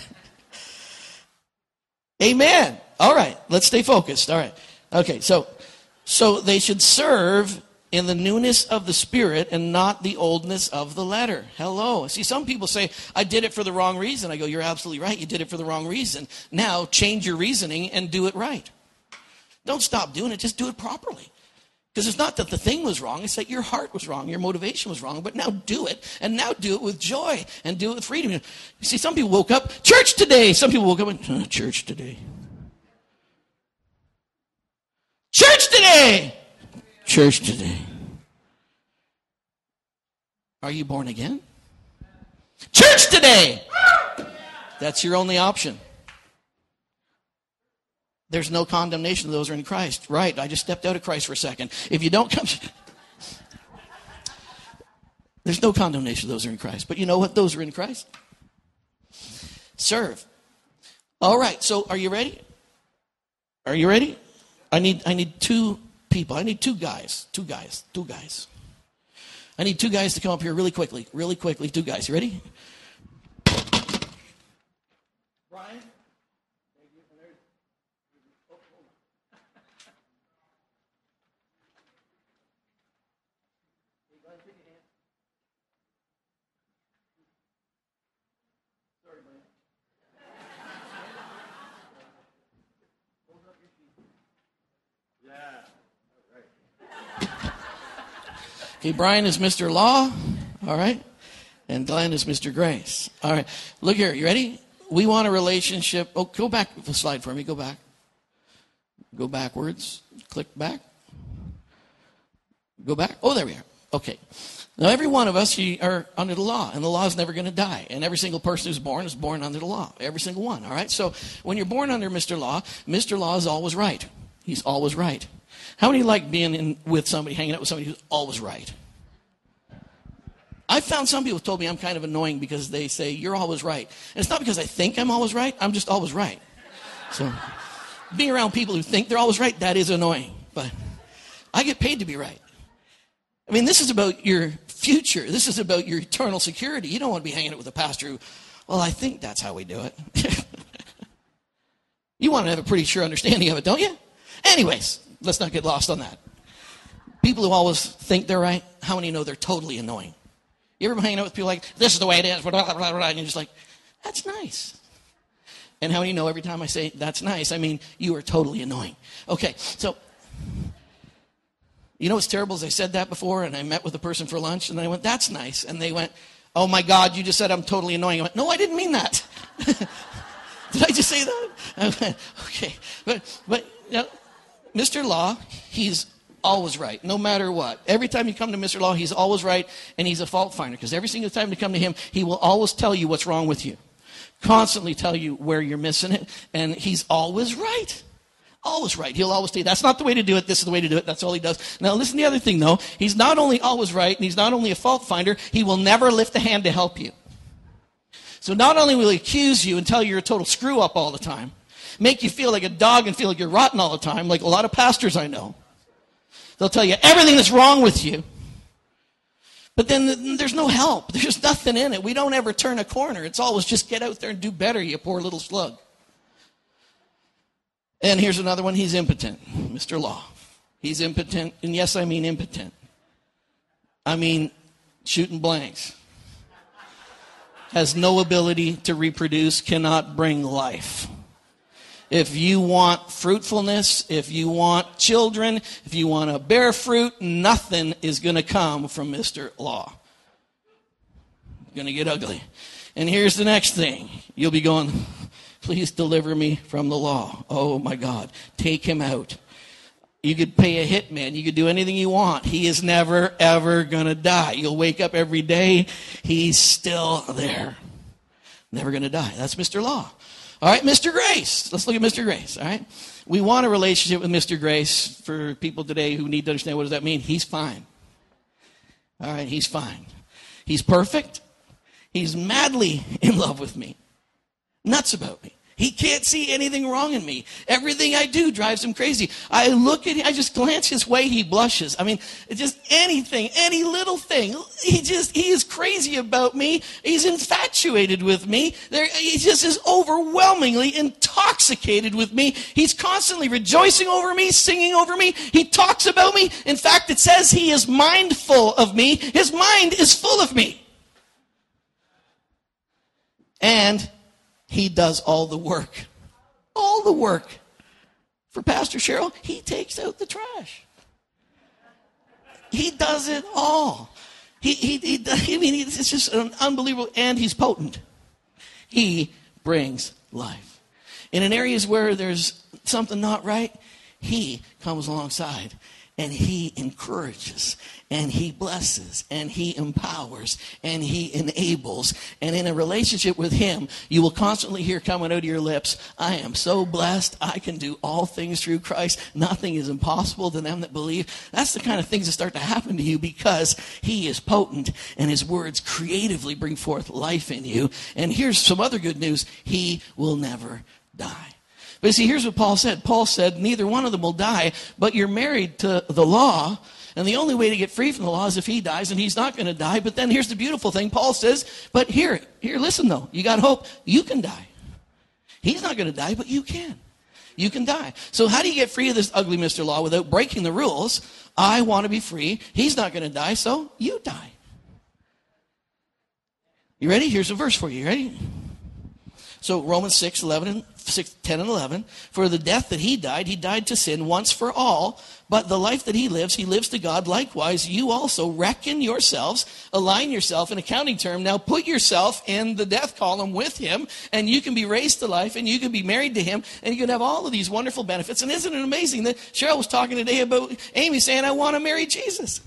Amen. All right. Let's stay focused. All right. Okay. So they should serve in the newness of the Spirit and not the oldness of the letter. Hello. See, some people say, I did it for the wrong reason. I go, you're absolutely right. You did it for the wrong reason. Now change your reasoning and do it right. Don't stop doing it. Just do it properly. Because it's not that the thing was wrong. It's that your heart was wrong. Your motivation was wrong. But now do it. And now do it with joy. And do it with freedom. You see, some people woke up, church today. Some people woke up and, church today. Church today. Church today. Are you born again? Church today. That's your only option. There's no condemnation to those who are in Christ. Right, I just stepped out of Christ for a second. If you don't come... There's no condemnation to those who are in Christ. But you know what? Those who are in Christ serve. All right, so are you ready? Are you ready? I need two people. I need two guys. I need two guys to come up here really quickly. Two guys. You ready? Brian? Okay, Brian is Mr. Law, all right? And Glenn is Mr. Grace. All right, look here, you ready? We want a relationship. Oh, go back the slide for me. Go back. Go backwards. Click back. Go back. Oh, there we are. Okay. Now, every one of us are under the law, and the law is never going to die. And every single person who's born is born under the law. Every single one, all right? So when you're born under Mr. Law is always right. He's always right. How many like being with somebody, hanging out with somebody who's always right? I found some people told me I'm kind of annoying because they say, you're always right. And it's not because I think I'm always right. I'm just always right. So being around people who think they're always right, that is annoying. But I get paid to be right. I mean, this is about your future. This is about your eternal security. You don't want to be hanging out with a pastor who, well, I think that's how we do it. You want to have a pretty sure understanding of it, don't you? Anyways, let's not get lost on that. People who always think they're right, how many know they're totally annoying? You ever been hanging out with people like, this is the way it is, blah, blah, blah, blah, and you're just like, that's nice. And how many know every time I say, that's nice, I mean, you are totally annoying. Okay, so, you know what's terrible is I said that before, and I met with a person for lunch, and I went, that's nice. And they went, oh my God, you just said I'm totally annoying. I went, no, I didn't mean that. Did I just say that? I went, okay. But you know, Mr. Law, he's always right, no matter what. Every time you come to Mr. Law, he's always right, and he's a fault finder, because every single time you come to him, he will always tell you what's wrong with you, constantly tell you where you're missing it, and he's always right. Always right. He'll always tell you, that's not the way to do it, this is the way to do it, that's all he does. Now listen to the other thing, though. He's not only always right, and he's not only a fault finder, he will never lift a hand to help you. So not only will he accuse you and tell you you're a total screw-up all the time, make you feel like a dog and feel like you're rotten all the time, like a lot of pastors I know. They'll tell you everything that's wrong with you. But then there's no help. There's nothing in it. We don't ever turn a corner. It's always just get out there and do better, you poor little slug. And here's another one. He's impotent, Mr. Law. He's impotent. And yes, I mean impotent. I mean shooting blanks. Has no ability to reproduce, cannot bring life. If you want fruitfulness, if you want children, if you want to bear fruit, nothing is going to come from Mr. Law. It's going to get ugly. And here's the next thing. You'll be going, please deliver me from the law. Oh my God. Take him out. You could pay a hitman. You could do anything you want. He is never, ever going to die. You'll wake up every day. He's still there. Never going to die. That's Mr. Law. All right, Mr. Grace. Let's look at Mr. Grace, all right? We want a relationship with Mr. Grace. For people today who need to understand what does that mean, he's fine. All right, he's fine. He's perfect. He's madly in love with me. Nuts about me. He can't see anything wrong in me. Everything I do drives him crazy. I look at him, I just glance his way, he blushes. I mean, just anything, any little thing. He is crazy about me. He's infatuated with me. He just is overwhelmingly intoxicated with me. He's constantly rejoicing over me, singing over me. He talks about me. In fact, it says he is mindful of me. His mind is full of me. And he does all the work. All the work. For Pastor Cheryl, he takes out the trash. He does it all. It's just an unbelievable, and he's potent. He brings life. And in areas where there's something not right, he comes alongside and he encourages and he blesses and he empowers and he enables. And in a relationship with him, you will constantly hear coming out of your lips, I am so blessed. I can do all things through Christ. Nothing is impossible to them that believe. That's the kind of things that start to happen to you because he is potent and his words creatively bring forth life in you. And here's some other good news. He will never die. But see, here's what Paul said. Paul said, neither one of them will die, but you're married to the law, and the only way to get free from the law is if he dies, and he's not going to die. But then here's the beautiful thing. Paul says, but here, listen though. You got hope. You can die. He's not going to die, but you can. You can die. So how do you get free of this ugly Mr. Law without breaking the rules? I want to be free. He's not going to die, so you die. You ready? Here's a verse for you. You ready? So Romans 10 and 11, for the death that he died to sin once for all, but the life that he lives to God. Likewise, you also reckon yourselves, align yourself in a counting term. Now put yourself in the death column with him, and you can be raised to life, and you can be married to him, and you can have all of these wonderful benefits. And isn't it amazing that Cheryl was talking today about Amy saying, I want to marry Jesus.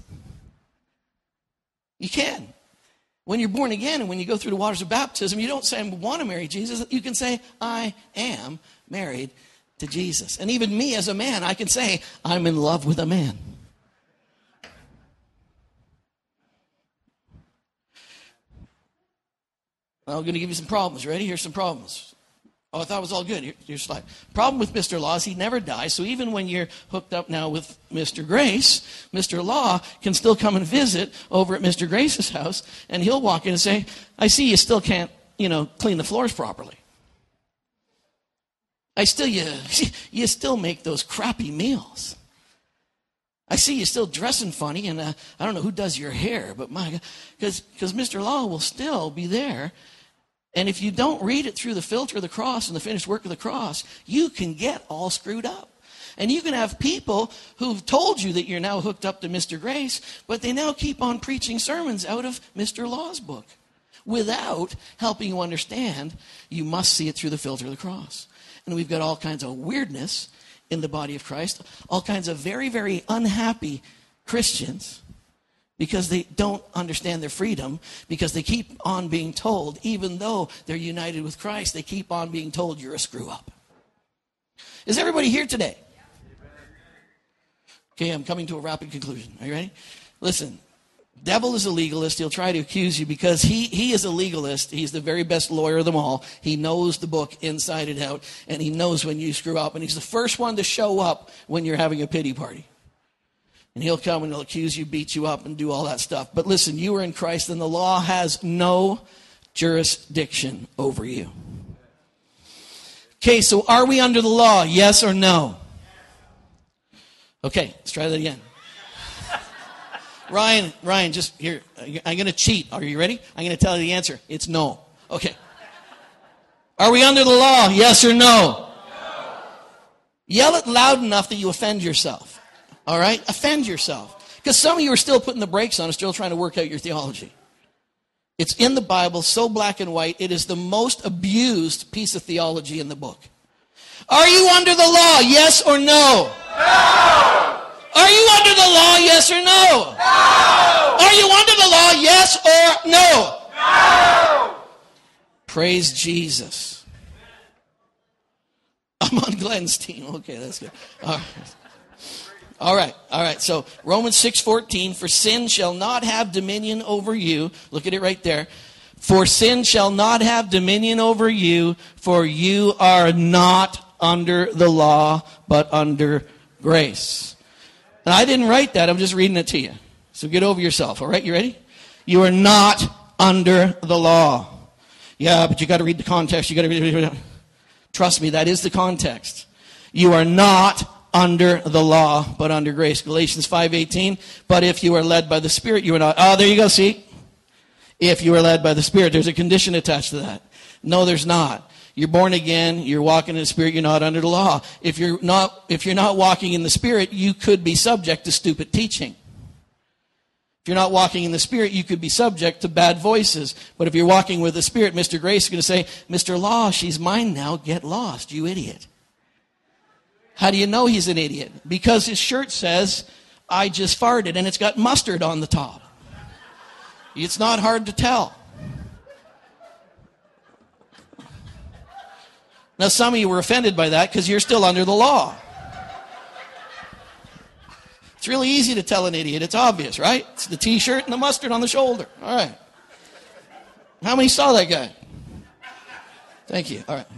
You can. When you're born again and when you go through the waters of baptism, you don't say, I want to marry Jesus. You can say, I am married to Jesus. And even me as a man, I can say, I'm in love with a man. I'm going to give you some problems. Ready? Here's some problems. Oh, I thought it was all good. Here's slide. Problem with Mr. Law is he never dies. So even when you're hooked up now with Mr. Grace, Mr. Law can still come and visit over at Mr. Grace's house, and he'll walk in and say, I see you still can't, clean the floors properly. You still make those crappy meals. I see you still dressing funny, and I don't know who does your hair, but my God, because Mr. Law will still be there. And if you don't read it through the filter of the cross and the finished work of the cross, you can get all screwed up. And you can have people who've told you that you're now hooked up to Mr. Grace, but they now keep on preaching sermons out of Mr. Law's book without helping you understand you must see it through the filter of the cross. And we've got all kinds of weirdness in the body of Christ, all kinds of very, very unhappy Christians because they don't understand their freedom, because they keep on being told, even though they're united with Christ, they keep on being told you're a screw-up. Is everybody here today? Okay, I'm coming to a rapid conclusion. Are you ready? Listen, devil is a legalist. He'll try to accuse you because he is a legalist. He's the very best lawyer of them all. He knows the book inside and out, and he knows when you screw up, and he's the first one to show up when you're having a pity party. And he'll come and he'll accuse you, beat you up, and do all that stuff. But listen, you are in Christ, and the law has no jurisdiction over you. Okay, so are we under the law? Yes or no? Okay, let's try that again. Ryan, just here. I'm going to cheat. Are you ready? I'm going to tell you the answer. It's no. Okay. Are we under the law? Yes or no? No. Yell it loud enough that you offend yourself. All right? Offend yourself. Because some of you are still putting the brakes on, still trying to work out your theology. It's in the Bible, so black and white. It is the most abused piece of theology in the book. Are you under the law? Yes or no? No! Are you under the law? Yes or no? No! Are you under the law? Yes or no? No! Praise Jesus. I'm on Glenn's team. Okay, that's good. All right. So Romans 6:14, for sin shall not have dominion over you. Look at it right there. For sin shall not have dominion over you, for you are not under the law, but under grace. And I didn't write that. I'm just reading it to you. So get over yourself. All right, you ready? You are not under the law. Yeah, but you got to read the context. You got to read. Trust me, that is the context. You are not under the law, but under grace. Galatians 5:18. But if you are led by the Spirit, you are not. Oh, there you go. See, if you are led by the Spirit, there's a condition attached to that. No, there's not. You're born again. You're walking in the Spirit. You're not under the law. If you're not walking in the Spirit, you could be subject to stupid teaching. If you're not walking in the Spirit, you could be subject to bad voices. But if you're walking with the Spirit, Mr. Grace is going to say, Mr. Law, she's mine now. Get lost, you idiot. How do you know he's an idiot? Because his shirt says, I just farted, and it's got mustard on the top. It's not hard to tell. Now, some of you were offended by that because you're still under the law. It's really easy to tell an idiot. It's obvious, right? It's the T-shirt and the mustard on the shoulder. All right. How many saw that guy? Thank you. All right.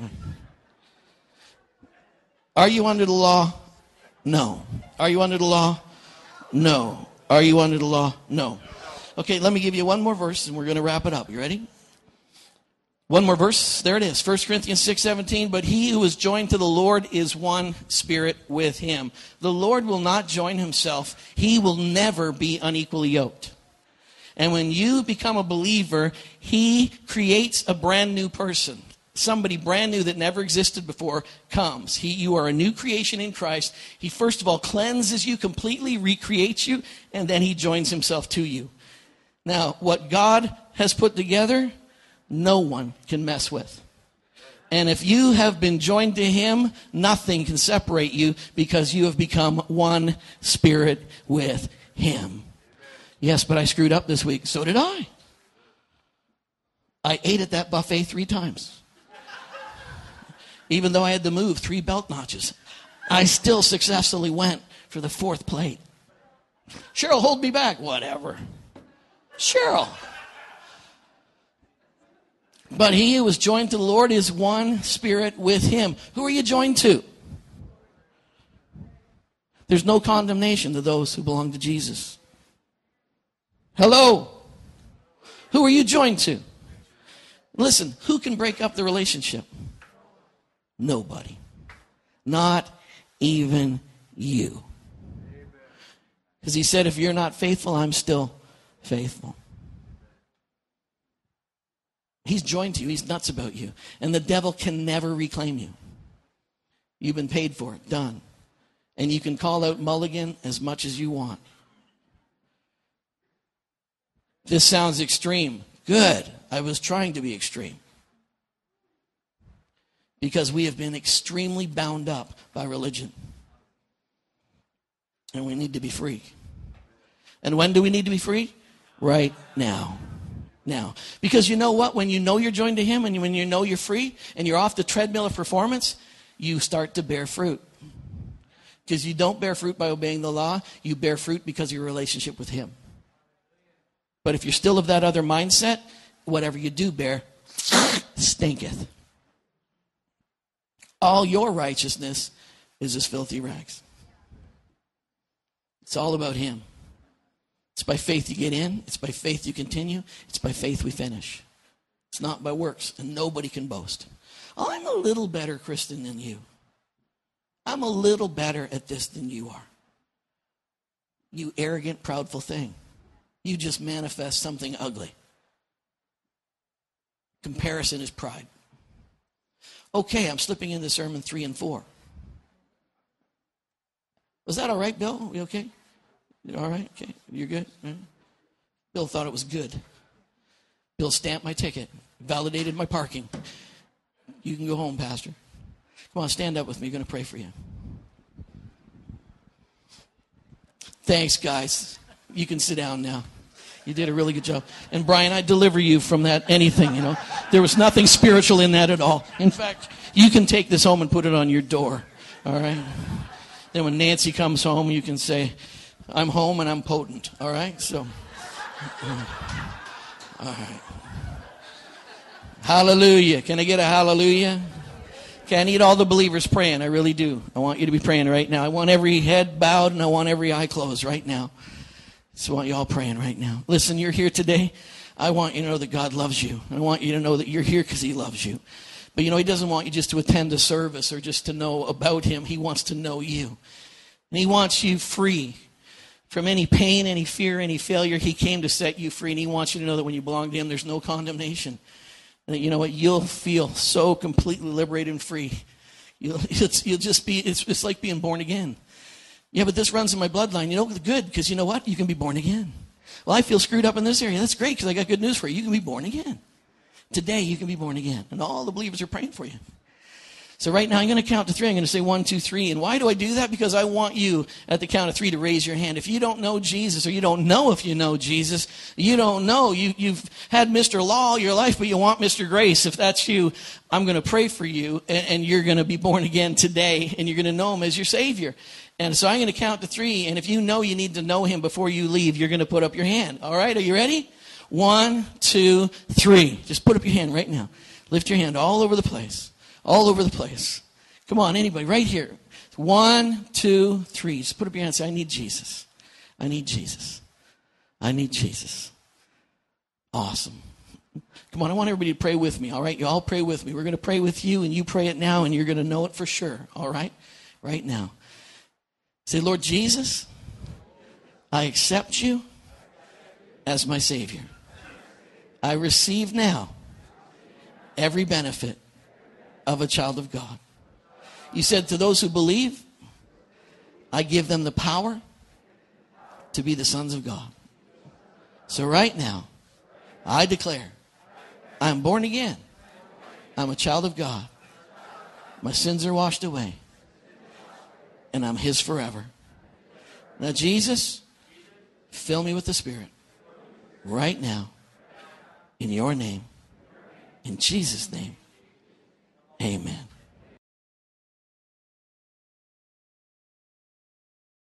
Are you under the law? No. Are you under the law? No. Are you under the law? No. Okay, let me give you one more verse and we're going to wrap it up. You ready? One more verse. There it is. 1 Corinthians 6:17. But he who is joined to the Lord is one spirit with him. The Lord will not join himself. He will never be unequally yoked. And when you become a believer, he creates a brand new person. Somebody brand new that never existed before comes. You are a new creation in Christ. He first of all cleanses you completely, recreates you, and then he joins himself to you. Now, what God has put together, no one can mess with. And if you have been joined to him, nothing can separate you because you have become one spirit with him. Yes, but I screwed up this week. So did I. I ate at that buffet 3 times. Even though I had to move 3 belt notches, I still successfully went for the 4th plate. Cheryl, hold me back. Whatever. Cheryl. But he who is joined to the Lord is one spirit with him. Who are you joined to? There's no condemnation to those who belong to Jesus. Hello? Who are you joined to? Listen, who can break up the relationship? Nobody. Not even you. Because he said, if you're not faithful, I'm still faithful. He's joined to you. He's nuts about you. And the devil can never reclaim you. You've been paid for it. Done. And you can call out mulligan as much as you want. This sounds extreme. Good. I was trying to be extreme. Because we have been extremely bound up by religion. And we need to be free. And when do we need to be free? Right now. Now. Because you know what? When you know you're joined to him and when you know you're free and you're off the treadmill of performance, you start to bear fruit. Because you don't bear fruit by obeying the law. You bear fruit because of your relationship with him. But if you're still of that other mindset, whatever you do bear stinketh. All your righteousness is as filthy rags. It's all about him. It's by faith you get in. It's by faith you continue. It's by faith we finish. It's not by works, and nobody can boast. Oh, I'm a little better Christian than you. I'm a little better at this than you are. You arrogant, proudful thing. You just manifest something ugly. Comparison is pride. Okay, I'm slipping into sermon 3 and 4. Was that all right, Bill? You okay? You all right? Okay, you're good? Right. Bill thought it was good. Bill stamped my ticket, validated my parking. You can go home, Pastor. Come on, stand up with me. I'm going to pray for you. Thanks, guys. You can sit down now. You did a really good job. And Brian, I deliver you from that anything, you know. There was nothing spiritual in that at all. In fact, you can take this home and put it on your door. All right? Then when Nancy comes home, you can say, I'm home and I'm potent. All right? So, all right. Hallelujah. Can I get a hallelujah? Okay, I need all the believers praying. I really do. I want you to be praying right now. I want every head bowed and I want every eye closed right now. So I want you all praying right now. Listen, you're here today. I want you to know that God loves you. I want you to know that you're here because he loves you. But you know, he doesn't want you just to attend a service or just to know about him. He wants to know you. And he wants you free from any pain, any fear, any failure. He came to set you free. And he wants you to know that when you belong to him, there's no condemnation. And that, you know what, you'll feel so completely liberated and free. You'll just be, it's like being born again. Yeah, but this runs in my bloodline. You know, good, because you know what? You can be born again. Well, I feel screwed up in this area. That's great, because I got good news for you. You can be born again. Today, you can be born again. And all the believers are praying for you. So right now, I'm going to count to 3. I'm going to say 1, 2, 3. And why do I do that? Because I want you, at the count of 3, to raise your hand. If you don't know Jesus, or you don't know if you know Jesus, you don't know. You've had Mr. Law all your life, but you want Mr. Grace. If that's you, I'm going to pray for you, and you're going to be born again today, and you're going to know him as your Savior. And so I'm going to count to 3, and if you know you need to know him before you leave, you're going to put up your hand. All right, are you ready? 1, 2, 3. Just put up your hand right now. Lift your hand all over the place. All over the place. Come on, anybody, right here. 1, 2, 3. Just put up your hand and say, I need Jesus. I need Jesus. I need Jesus. Awesome. Come on, I want everybody to pray with me, all right? You all pray with me. We're going to pray with you, and you pray it now, and you're going to know it for sure, all right? Right now. Say, Lord Jesus, I accept you as my Savior. I receive now every benefit of a child of God. You said to those who believe, I give them the power to be the sons of God. So right now, I declare, I'm born again. I'm a child of God. My sins are washed away. And I'm his forever. Now, Jesus, fill me with the Spirit right now in your name. In Jesus' name, amen.